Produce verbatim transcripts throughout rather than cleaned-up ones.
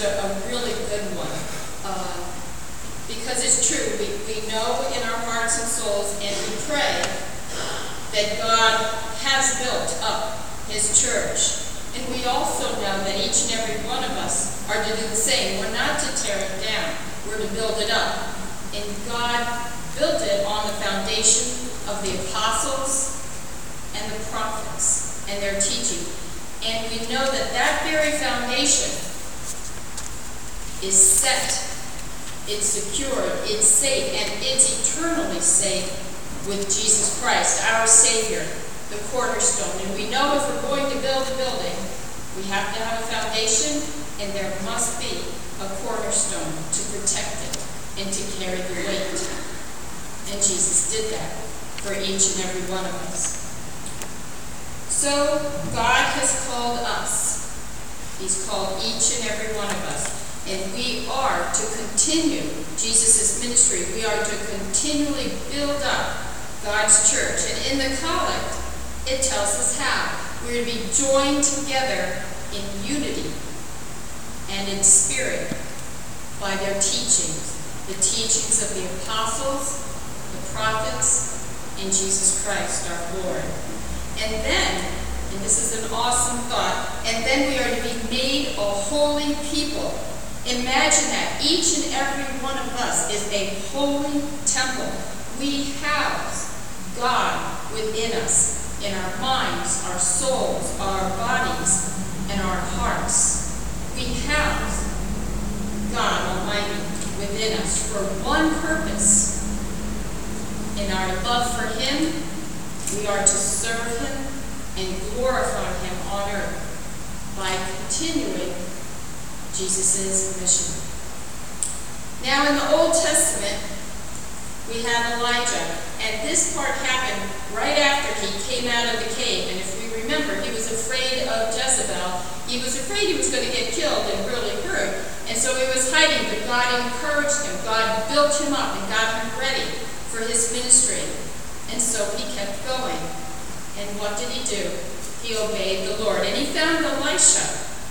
is a, a really good one. Uh, because it's true, we, we know in our hearts and souls, and we pray that God has built up his church. And we also know that each and every one of us are to do the same. We're not to tear it down. We're to build it up. And God built it on the foundation of the apostles and the prophets and their teaching. And we know that that very foundation is set, it's secured, it's safe, and it's eternally safe with Jesus Christ, our Savior, the cornerstone. And we know if we're going to build a building, we have to have a foundation, and there must be a cornerstone to protect it and to carry the weight. And Jesus did that for each and every one of us. So God has called us. He's called each and every one of us. And we are to continue Jesus' ministry. We are to continually build up God's church. And in the collect, it tells us how. We're to be joined together in unity and in spirit by their teachings. The teachings of the apostles, the prophets, and Jesus Christ our Lord. And then, and this is an awesome thought, and then we are to be made a holy people. Imagine that each and every one of us is a holy temple. We house God within us, in our minds, our souls, our bodies, and our hearts. We house God Almighty within us for one purpose. In our love for him, we are to serve him and glorify him on earth by continuing Jesus' mission. Now in the Old Testament, we have Elijah, and this part happened right after he came out of the cave. And if we remember, he was afraid of Jezebel. He was afraid he was going to get killed and really hurt, and so he was hiding, but God encouraged him. God built him up and got him ready for his ministry. And so he kept going. And what did he do? He obeyed the Lord. And he found Elisha.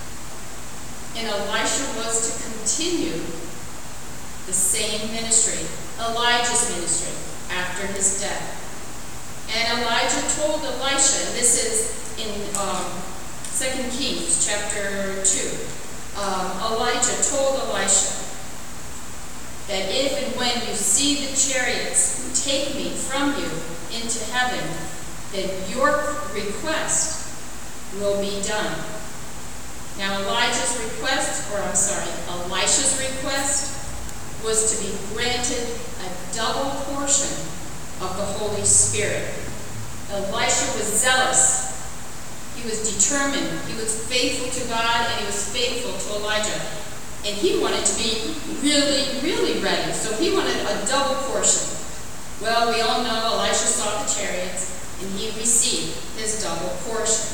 And Elisha was to continue the same ministry, Elijah's ministry, after his death. And Elijah told Elisha, and this is in um, Second Kings chapter two, um, Elijah told Elisha that if and when you see the chariots take me from you into heaven, then your request will be done. Now Elijah's request, or I'm sorry, Elisha's request was to be granted a double portion of the Holy Spirit. Elisha was zealous. He was determined. He was faithful to God, and he was faithful to Elijah. And he wanted to be really, really ready. So he wanted a double portion. Well, we all know Elisha saw the chariots, and he received his double portion.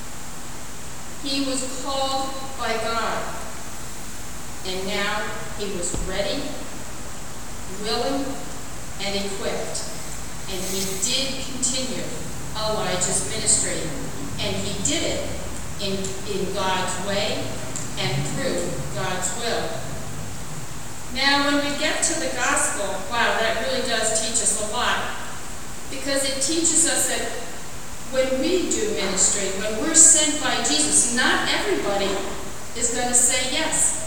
He was called by God, and now he was ready, willing, and equipped. And he did continue Elijah's ministry, and he did it in, in God's way and through God's will. Now, when we get to the gospel, wow, that really does teach us a lot, because it teaches us that when we do ministry, when we're sent by Jesus, not everybody is going to say yes.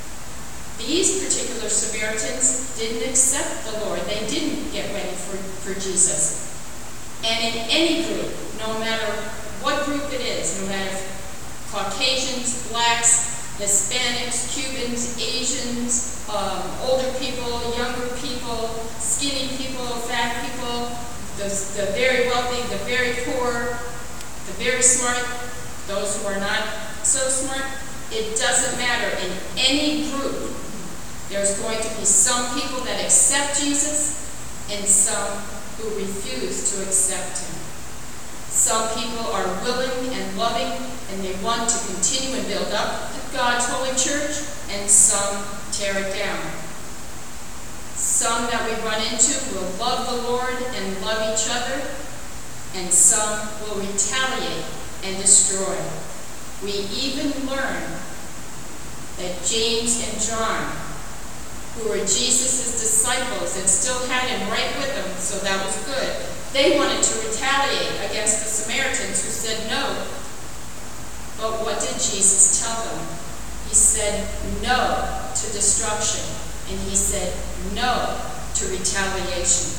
These particular Samaritans didn't accept the Lord. They didn't get ready for, for Jesus. And in any group, no matter what group it is, no matter Caucasians, blacks, Hispanics, Cubans, Asians, um, older people, younger people, skinny people, fat people, the, the very wealthy, the very poor, the very smart, those who are not so smart, it doesn't matter. In any group, there's going to be some people that accept Jesus and some who refuse to accept him. Some people are willing and loving, and they want to continue and build up God's holy church, and some tear it down. Some that we run into will love the Lord and love each other, and some will retaliate and destroy. We even learn that James and John, who were Jesus' disciples and still had him right with them, so that was good, they wanted to retaliate against the Samaritans who said no. But what did Jesus tell them? He said no to destruction, and he said no to retaliation.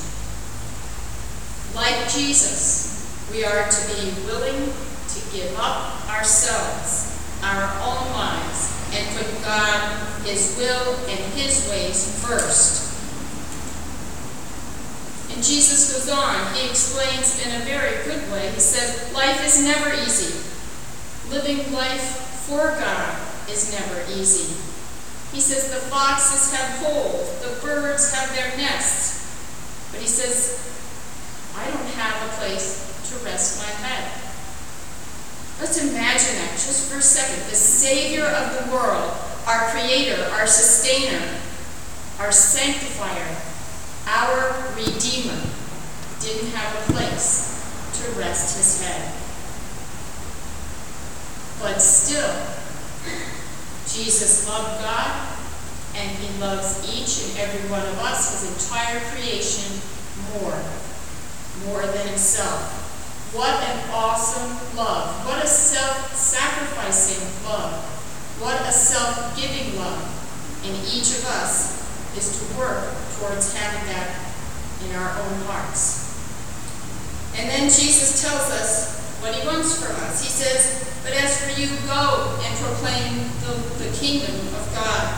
Like Jesus, we are to be willing to give up ourselves, our own lives, and put God, his will, and his ways first. And Jesus goes on. He explains in a very good way. He says, life is never easy. Living life for God is never easy. He says the foxes have holes, the birds have their nests. But he says, I don't have a place to rest my head. Let's imagine that just for a second. The Savior of the world, our Creator, our Sustainer, our Sanctifier, our Redeemer, didn't have a place to rest his head. But still, Jesus loved God, and he loves each and every one of us, his entire creation, more, more than himself. What an awesome love. What a self-sacrificing love. What a self-giving love. And each of us is to work towards having that in our own hearts. And then Jesus tells us what he wants from us. He says, but as for you, go and proclaim the, the kingdom of God.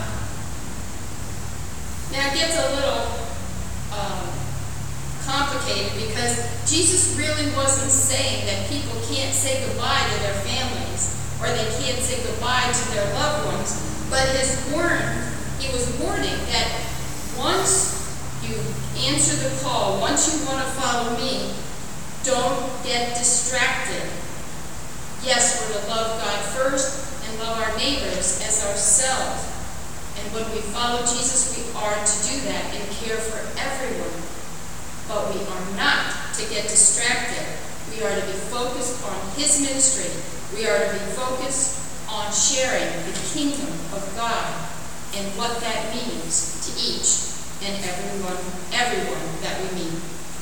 Now it gets a little um, complicated because Jesus really wasn't saying that people can't say goodbye to their families or they can't say goodbye to their loved ones, but his warn, he was warning that once you answer the call, once you want to follow me, don't get distracted. Yes, we're to love God first and love our neighbors as ourselves. And when we follow Jesus, we are to do that and care for everyone. But we are not to get distracted. We are to be focused on his ministry. We are to be focused on sharing the kingdom of God and what that means to each and everyone, everyone that we meet.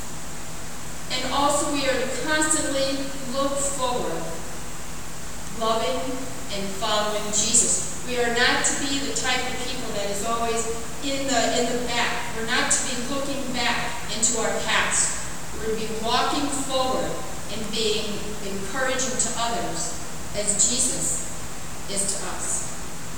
And also we are to constantly look forward, loving and following Jesus. We are not to be the type of people that is always in the in the back. We're not to be looking back into our past. We're to be walking forward and being encouraging to others as Jesus is to us.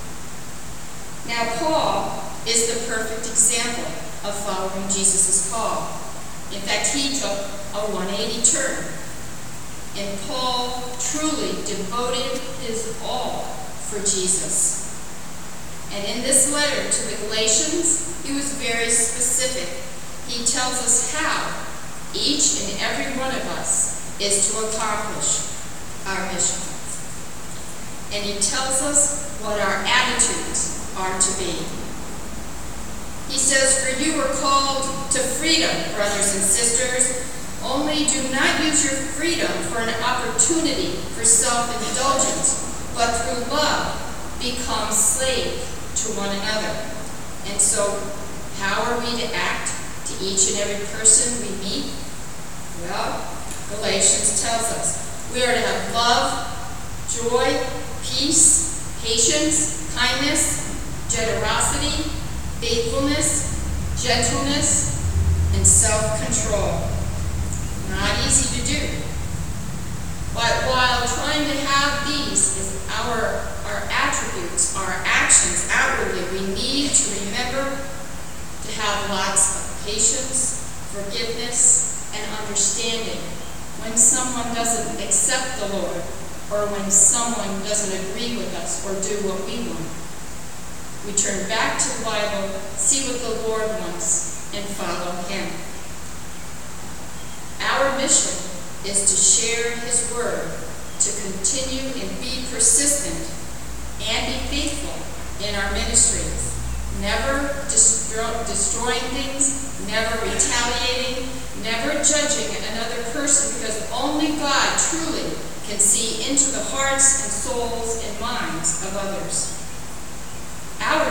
Now Paul is the perfect example of following Jesus' call. In fact, he took a one eighty turn. And Paul truly devoted his all for Jesus. And in this letter to the Galatians, he was very specific. He tells us how each and every one of us is to accomplish our mission. And he tells us what our attitudes are to be. He says, for you were called to freedom, brothers and sisters. Only do not use your freedom for an opportunity for self-indulgence, but through love become slave to one another. And so, how are we to act to each and every person we meet? Well, Galatians tells us we are to have love, joy, peace, patience, kindness, generosity, faithfulness, gentleness, and self-control. Not easy to do. But while trying to have these as our, our attributes, our actions outwardly, we need to remember to have lots of patience, forgiveness, and understanding when someone doesn't accept the Lord or when someone doesn't agree with us or do what we want. We turn back to the Bible, see what the Lord wants, and follow him. Our mission is to share his word, to continue and be persistent and be faithful in our ministries, never destroy, destroying things, never retaliating, never judging another person, because only God truly can see into the hearts and souls and minds of others.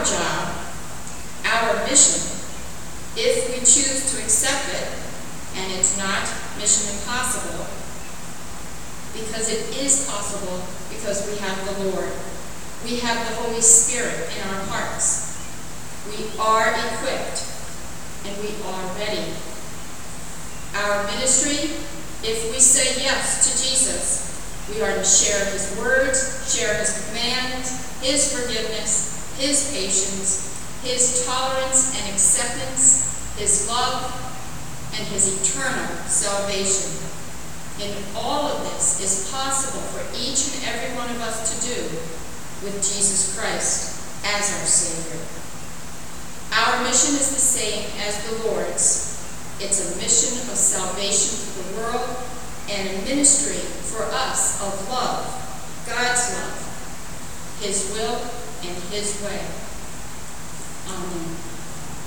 job, our mission, if we choose to accept it, and it's not mission impossible, because it is possible because we have the Lord. We have the Holy Spirit in our hearts. We are equipped and we are ready. Our ministry, if we say yes to Jesus, we are to share his words, share his commands, his forgiveness, his patience, his tolerance and acceptance, his love, and his eternal salvation. And all of this is possible for each and every one of us to do with Jesus Christ as our Savior. Our mission is the same as the Lord's. It's a mission of salvation for the world and a ministry for us of love, God's love, his will, and his way.